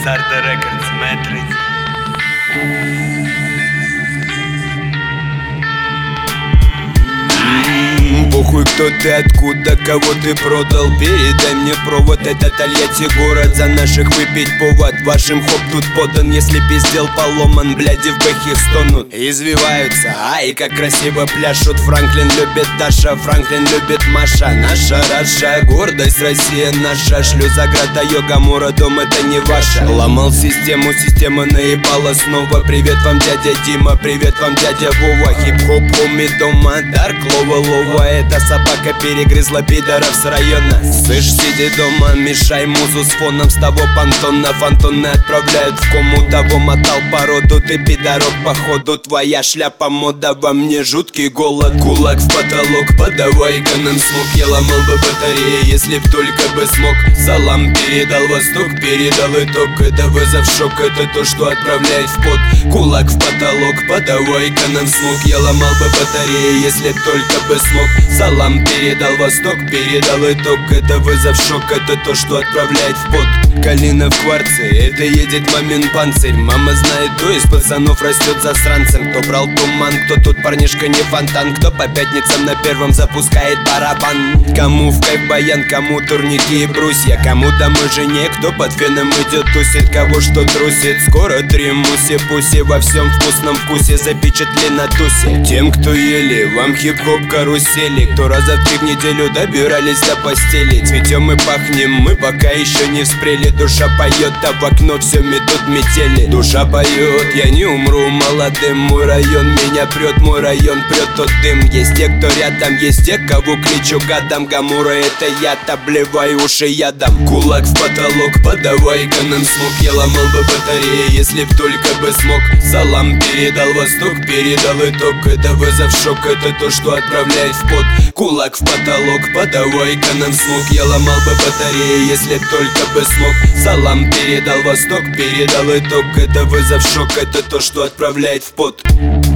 Sarda Records, Matrix. Похуй, кто ты, откуда, кого ты продал. Передай мне провод, это Тольятти город. За наших выпить повод, вашим хоп тут подан. Если пиздел поломан, бляди в бэхе стонут. Извиваются, ай, как красиво пляшут. Франклин любит Даша, Франклин любит Маша. Наша Раша, гордость Россия наша. Шлюзограда, Йога-Мура, дом это не ваша. Ломал систему, система наебала снова. Привет вам, дядя Дима, привет вам, дядя Вова. Хип-хоп, хоми дома, Дарк, лова. Эта собака перегрызла пидоров с района. Слышь, сиди дома, мешай музу с фоном. С того понтона фантоны отправляют в кому. Того мотал породу, ты пидорок походу. Твоя шляпа мода, во мне жуткий голод. Кулак в потолок, подавай-ка нам смог. Я ломал бы батареи, если б только бы смог. Салам передал восток, передал итог. Это вызов, шок, это то, что отправляет в пот. Кулак в потолок, подавай-ка нам смог. Я ломал бы батареи, если б только бы смог. Салам передал восток, передал итог. Это вызов, шок, это то, что отправляет в пот. Калина в кварце, это едет мамин панцирь. Мама знает, кто из пацанов растет засранцем. Кто брал туман, кто тут парнишка не фонтан. Кто по пятницам на первом запускает барабан. Кому в кайф баян, кому турники и брусья. Кому домой жене, кто под феном идет тусит. Кого что трусит, скоро 3 муси-пуси. Во всем вкусном вкусе запечатли на тусе. Тем, кто ели, вам хип-хоп карусели. Кто раза в 3 в неделю добирались до постели. Цветем и пахнем, мы пока еще не вспрели. Душа поет, а в окно все метут метели. Душа поет, я не умру молодым. Мой район меня прет, мой район прет тот дым. Есть те, кто рядом, есть те, кого кличу гадом. Гамура это я, обливай уши ядом. Кулак в потолок, подавай-ка нам смог. Я ломал бы батареи, если б только бы смог. Салам передал восток, передал итог. Это вызов, шок, это то, что отправляет в пот. Кулак в потолок, подавай-ка нам смог. Я ломал бы батареи, если б только бы смог. Салам передал восток, передал итог. Это вызов, шок, это то, что отправляет в пот.